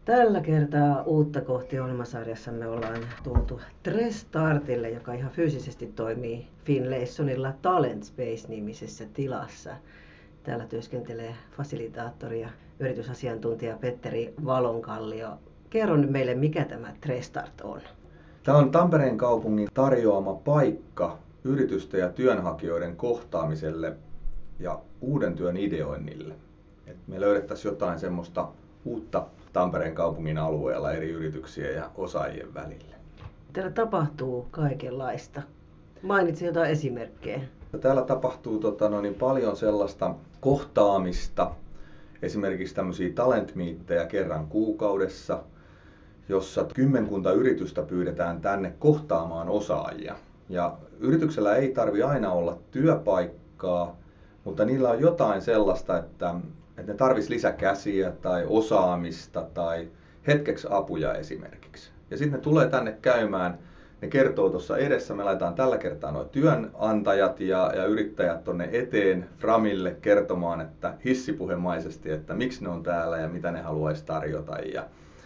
Tällä kertaa uutta kohti ohjelmasarjassamme ollaan tultu Trestartille, joka ihan fyysisesti toimii Finlaysonilla Talent Space-nimisessä tilassa. Täällä työskentelee fasilitaattori ja yritysasiantuntija Petteri Valonkallio. Kerro nyt meille, mikä tämä Trestart on. Tämä on Tampereen kaupungin tarjoama paikka yritysten ja työnhakijoiden kohtaamiselle ja uuden työn ideoinnille. Et me löydettäisiin jotain semmoista uutta Tampereen kaupungin alueella eri yrityksien ja osaajien välille. Täällä tapahtuu kaikenlaista. Mainitsi jotain esimerkkejä. Täällä tapahtuu paljon sellaista kohtaamista, esimerkiksi tämmöisiä talent-meettejä kerran kuukaudessa, jossa kymmenkunta yritystä pyydetään tänne kohtaamaan osaajia. Ja yrityksellä ei tarvitse aina olla työpaikkaa, mutta niillä on jotain sellaista, että ne tarvitsisi lisäkäsiä tai osaamista tai hetkeksi apuja esimerkiksi. Ja sitten ne tulee tänne käymään, ne kertoo tuossa edessä, me laitetaan tällä kertaa nuo työnantajat ja yrittäjät tonne eteen Framille kertomaan, että hissipuhemaisesti, että miksi ne on täällä ja mitä ne haluaisi tarjota ja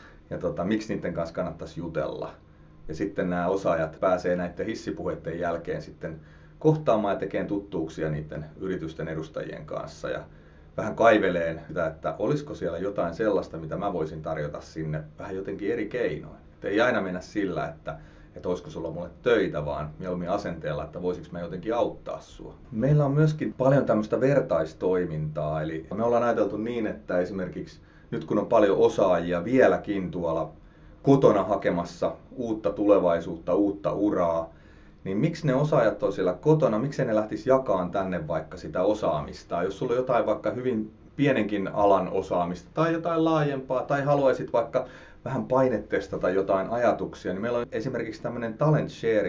miksi niiden kanssa kannattaisi jutella. Ja sitten nämä osaajat pääsee näiden hissipuheiden jälkeen sitten kohtaamaan ja tekemään tuttuuksia niiden yritysten edustajien kanssa ja vähän kaiveleen sitä, että olisiko siellä jotain sellaista, mitä mä voisin tarjota sinne vähän jotenkin eri keinoin. Et ei aina mennä sillä, että olisiko sulla mulle töitä, vaan mieluummin asenteella, että voisiko mä jotenkin auttaa sua. Meillä on myöskin paljon tämmöistä vertaistoimintaa, eli me ollaan ajateltu niin, että esimerkiksi nyt kun on paljon osaajia vieläkin tuolla kotona hakemassa uutta tulevaisuutta, uutta uraa, niin miksi ne osaajat on siellä kotona, miksi ne lähtisi jakamaan tänne vaikka sitä osaamista? Jos sulla on jotain vaikka hyvin pienenkin alan osaamista tai jotain laajempaa tai haluaisit vaikka vähän painetestata jotain ajatuksia, niin meillä on esimerkiksi tämmöinen talent share,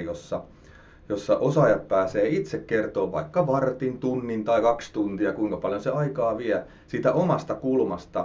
jossa osaajat pääsee itse kertoa vaikka vartin, tunnin tai 2 tuntia, kuinka paljon se aikaa vie siitä omasta kulmasta.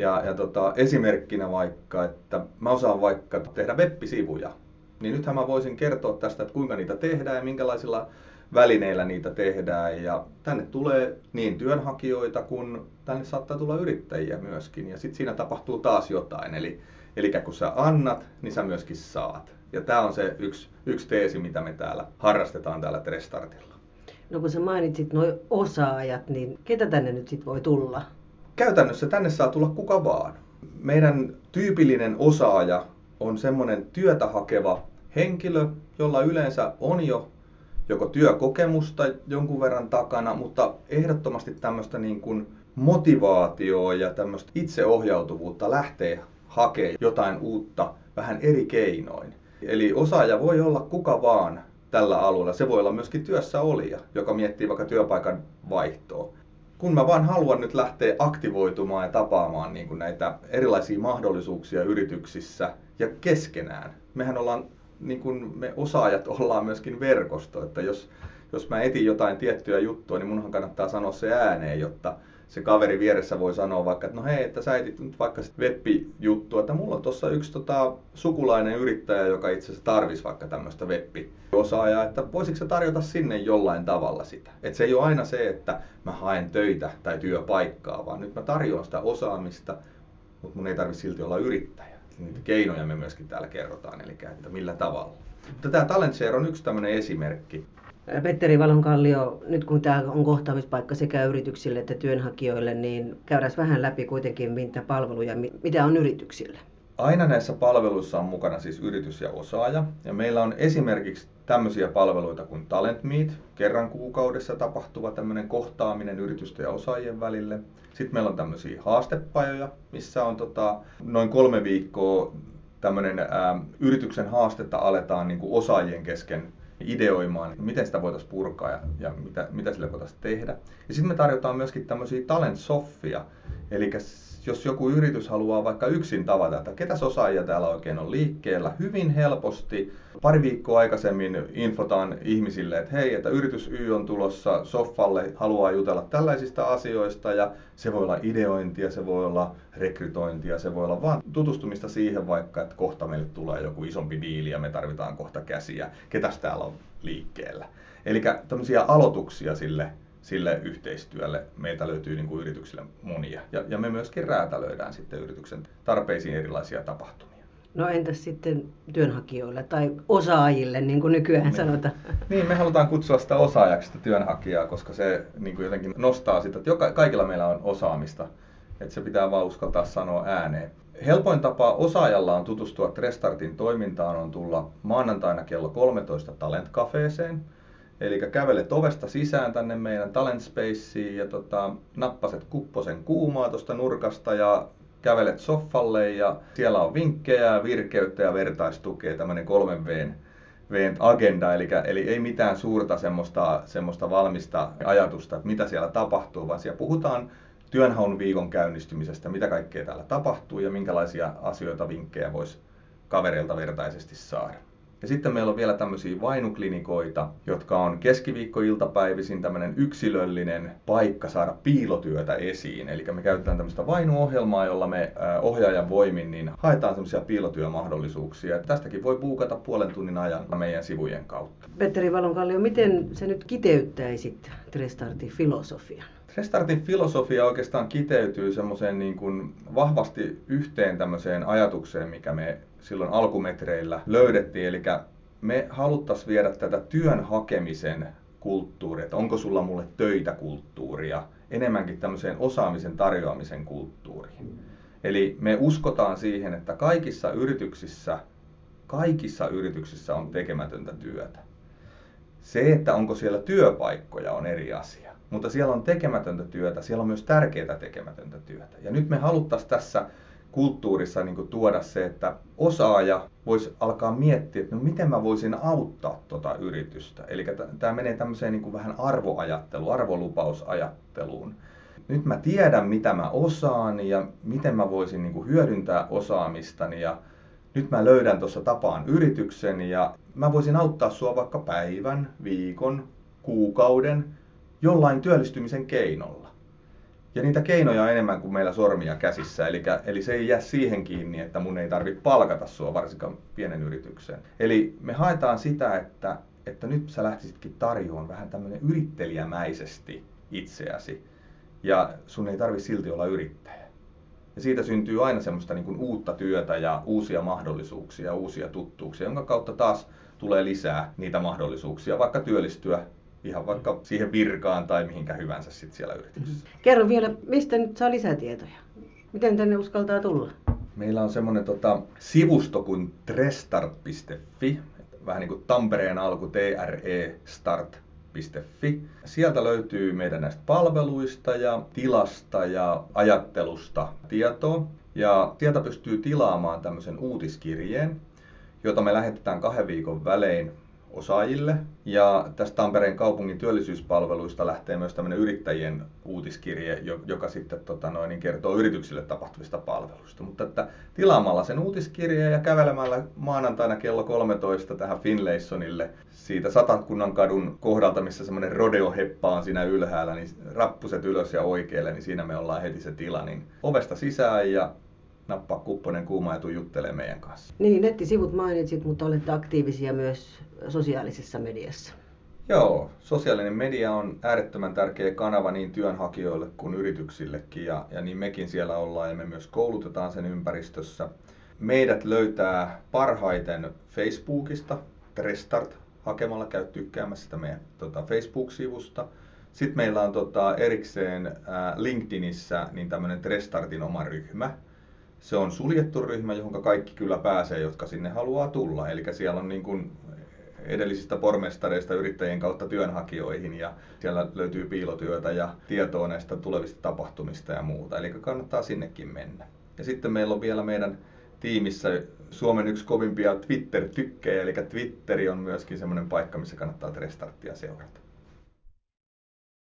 Esimerkkinä vaikka, että mä osaan vaikka tehdä web-sivuja, niin nythän mä voisin kertoa tästä, että kuinka niitä tehdään ja minkälaisilla välineillä niitä tehdään. Ja tänne tulee niin työnhakijoita kuin tänne saattaa tulla yrittäjiä myöskin. Ja sitten siinä tapahtuu taas jotain. Eli kun sä annat, niin sä myöskin saat. Ja tää on se yksi teesi, mitä me täällä harrastetaan täällä Trestartilla. No kun sä mainitsit nuo osaajat, niin ketä tänne nyt sit voi tulla? Käytännössä tänne saa tulla kuka vaan. Meidän tyypillinen osaaja on semmoinen työtä hakeva henkilö, jolla yleensä on jo joko työkokemusta jonkun verran takana, mutta ehdottomasti tämmöistä niin kuin motivaatioa ja tämmöistä itseohjautuvuutta lähtee hakemaan jotain uutta vähän eri keinoin. Eli osaaja voi olla kuka vaan tällä alueella. Se voi olla myöskin työssäolija, joka miettii vaikka työpaikan vaihtoa. Kun mä vaan haluan nyt lähteä aktivoitumaan ja tapaamaan niin kuin näitä erilaisia mahdollisuuksia yrityksissä ja keskenään. Mehän ollaan, niin kuin me osaajat ollaan myöskin verkosto, että jos mä etin jotain tiettyä juttua, niin munhan kannattaa sanoa se ääneen, jotta se kaveri vieressä voi sanoa vaikka, että no hei, että sä etit nyt vaikka web-juttua, että mulla on tuossa yksi sukulainen yrittäjä, joka itse asiassa tarvisi vaikka tämmöistä web-osaajaa, että voisitko sä tarjota sinne jollain tavalla sitä. Että se ei ole aina se, että mä haen töitä tai työpaikkaa, vaan nyt mä tarjoan sitä osaamista, mutta mun ei tarvitse silti olla yrittäjä. Niitä keinoja me myöskin täällä kerrotaan, eli että millä tavalla. Mutta tämä Talent Share on yksi tämmöinen esimerkki. Petteri Valonkallio, nyt kun tämä on kohtaamispaikka sekä yrityksille että työnhakijoille, niin käydään vähän läpi kuitenkin mitä palveluja, mitä on yrityksille. Aina näissä palveluissa on mukana siis yritys ja osaaja. Ja meillä on esimerkiksi tämmöisiä palveluita kuin Talent Meet, kerran kuukaudessa tapahtuva tämmöinen kohtaaminen yritysten ja osaajien välille. Sitten meillä on tämmöisiä haastepajoja, missä on noin 3 viikkoa tämmöinen yrityksen haastetta aletaan niin kuin osaajien kesken ideoimaan, miten sitä voitaisiin purkaa ja mitä sille voitaisiin tehdä. Ja sitten me tarjotaan myöskin tämmöisiä talent-soffia, eli jos joku yritys haluaa vaikka yksin tavata, että ketäs osaajia täällä oikein on liikkeellä, hyvin helposti pari viikkoa aikaisemmin infotaan ihmisille, että hei, että yritys Y on tulossa soffalle, haluaa jutella tällaisista asioista ja se voi olla ideointia, se voi olla rekrytointia, se voi olla vaan tutustumista siihen vaikka, että kohta meille tulee joku isompi diili ja me tarvitaan kohta käsiä, ketäs täällä on liikkeellä. Eli tämmöisiä aloituksia sille yhteistyölle. Meiltä löytyy niin kuin yrityksille monia. Ja me myöskin räätälöidään sitten yrityksen tarpeisiin erilaisia tapahtumia. No entäs sitten työnhakijoille tai osaajille, niin kuin nykyään sanotaan? Niin, me halutaan kutsua sitä osaajaksi, sitä työnhakijaa, koska se niin kuin jotenkin nostaa sitä, että kaikilla meillä on osaamista. Että se pitää vaan uskaltaa sanoa ääneen. Helpoin tapa osaajalla on tutustua Trestartin toimintaan on tulla maanantaina kello 13 Talent Cafeeseen. Eli kävelet ovesta sisään tänne meidän Talent Spaceen ja nappaset kupposen kuumaa tuosta nurkasta ja kävelet soffalle ja siellä on vinkkejä, virkeyttä ja vertaistukea, tämmöinen 3V:n agenda, eli ei mitään suurta semmoista valmista ajatusta, että mitä siellä tapahtuu, vaan siellä puhutaan työnhaun viikon käynnistymisestä, mitä kaikkea täällä tapahtuu ja minkälaisia asioita, vinkkejä voisi kavereilta vertaisesti saada. Ja sitten meillä on vielä tämmöisiä vainuklinikoita, jotka on keskiviikkoiltapäivisin tämmöinen yksilöllinen paikka saada piilotyötä esiin. Eli me käytetään tämmöistä vainuohjelmaa, jolla me ohjaajan voimin niin haetaan semmoisia piilotyömahdollisuuksia. Tästäkin voi buukata puolen tunnin ajan meidän sivujen kautta. Petteri Valonkallio, miten sä nyt kiteyttäisit Trestartin filosofian? Trestartin filosofia oikeastaan kiteytyy semmoiseen niin kuin vahvasti yhteen tämmöiseen ajatukseen, mikä me silloin alkumetreillä löydettiin. Eli me haluttaisiin viedä tätä työn hakemisen kulttuuria, että onko sulla mulle töitä kulttuuria, enemmänkin tämmöiseen osaamisen tarjoamisen kulttuuriin. Eli me uskotaan siihen, että kaikissa yrityksissä on tekemätöntä työtä. Se, että onko siellä työpaikkoja, on eri asia. Mutta siellä on tekemätöntä työtä, siellä on myös tärkeää tekemätöntä työtä. Ja nyt me haluttaisiin tässä kulttuurissa niin kuin tuoda se, että osaaja voisi alkaa miettiä, että no miten mä voisin auttaa tota yritystä. Eli tämä menee tämmöiseen niin kuin vähän arvoajatteluun, arvolupausajatteluun. Nyt mä tiedän, mitä mä osaan ja miten mä voisin niin kuin hyödyntää osaamistani ja nyt mä löydän tuossa tapaan yrityksen ja mä voisin auttaa sua vaikka päivän, viikon, kuukauden jollain työllistymisen keinolla. Ja niitä keinoja on enemmän kuin meillä sormia käsissä, eli se ei jää siihen kiinni, että mun ei tarvitse palkata sua varsinkaan pienen yritykseen. Eli me haetaan sitä, että nyt sä lähtisitkin tarjoamaan vähän tämmöinen yrittelijämäisesti itseäsi ja sun ei tarvitse silti olla yrittäjä. Ja siitä syntyy aina semmoista niin kuin uutta työtä ja uusia mahdollisuuksia, uusia tuttuuksia, jonka kautta taas tulee lisää niitä mahdollisuuksia, vaikka työllistyä ihan vaikka siihen virkaan tai mihinkä hyvänsä sit siellä yrityksessä. Kerro vielä, mistä nyt saa lisätietoja? Miten tänne uskaltaa tulla? Meillä on semmoinen sivusto kuin trestart.fi, vähän niin kuin Tampereen alku trestart.fi. Sieltä löytyy meidän näistä palveluista ja tilasta ja ajattelusta tietoa. Ja sieltä pystyy tilaamaan tämmöisen uutiskirjeen, jota me lähetetään 2 viikon välein osaajille. Ja tästä Tampereen kaupungin työllisyyspalveluista lähtee myös tämmöinen yrittäjien uutiskirje, joka sitten kertoo yrityksille tapahtuvista palveluista. Mutta että tilaamalla sen uutiskirjeen ja kävelemällä maanantaina kello 13 tähän Finlaysonille siitä Satakunnan kadun kohdalta, missä semmoinen rodeo-heppa on siinä ylhäällä, niin rappuset ylös ja oikealle, niin siinä me ollaan heti se tila. Niin ovesta sisään ja nappaa kupponen kuuma ja tuu juttelemaan meidän kanssa. Niin, nettisivut mainitsit, mutta olette aktiivisia myös sosiaalisessa mediassa. Joo, sosiaalinen media on äärettömän tärkeä kanava niin työnhakijoille kuin yrityksillekin ja niin mekin siellä ollaan ja me myös koulutetaan sen ympäristössä. Meidät löytää parhaiten Facebookista, Trestart hakemalla, käy tykkäämässä sitä meidän Facebook-sivusta. Sitten meillä on erikseen LinkedInissä niin tämmöinen Trestartin oma ryhmä. Se on suljettu ryhmä, johon kaikki kyllä pääsee, jotka sinne haluaa tulla. Eli siellä on niin kuin edellisistä pormestareista yrittäjien kautta työnhakijoihin ja siellä löytyy piilotyötä ja tietoa näistä tulevista tapahtumista ja muuta. Eli kannattaa sinnekin mennä. Ja sitten meillä on vielä meidän tiimissä Suomen yksi kovimpia Twitter-tykkejä, eli Twitteri on myöskin semmoinen paikka, missä kannattaa Trestartia seurata.